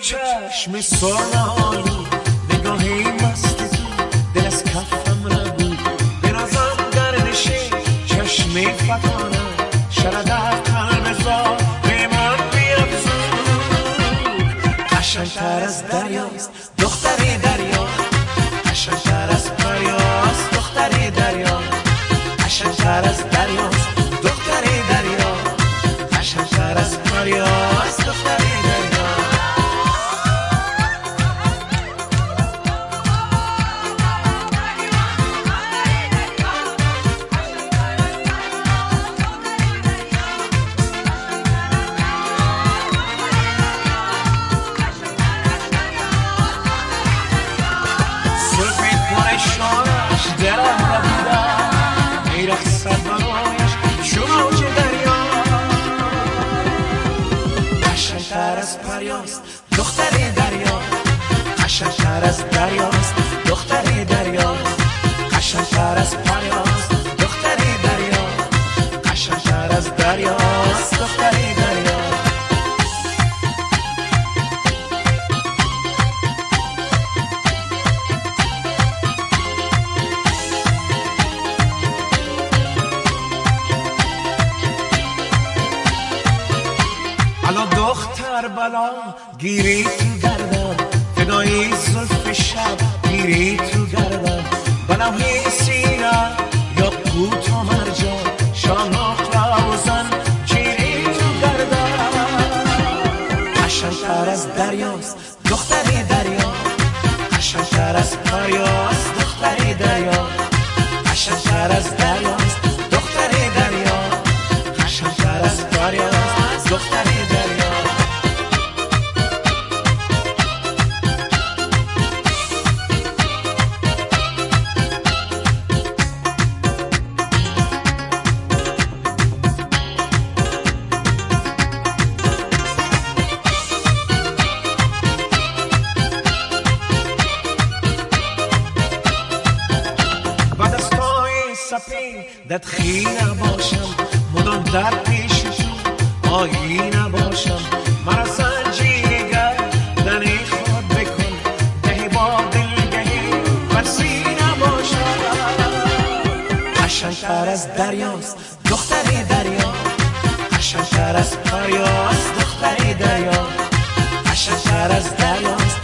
چشم سرمالو نگاهی مست تو دل از کفم نبود بنازم در نشه چشمی فتانم شرد از قلب زار به من بیفزود قشنگتر از دریاست دختری دریا قشنگتر از دریاست دختری دریا قشنگتر از دریاست دختری دریا قشنگتر از دریاست دختری دریا دختری دریا قشنگتر از دریاست دختری دریا قشنگتر از پریاست دختری دریا قشنگتر از دریاست دختری دریا الان دختر بلا گیری تو گردم فدایی زلف شب گیری تو گردم بناهی سینا یا قوت و مرجان شانق راوزن گیری تو گردم قشنگتر از دریاست دختری دریا قشنگتر از دریاست دختری دریا قشنگتر از دریاست دختری دریا قشنگتر از دریاست دختری دریا ددخی نباشم مدام در پیش تو آیی نباشم مرا زنجیرگر دنی خود بکن دهی با دلگهی فرسی نباشم قشنگتر از دریاست دختری دریا قشنگتر از دریاست دختری دریا قشنگتر از دریاست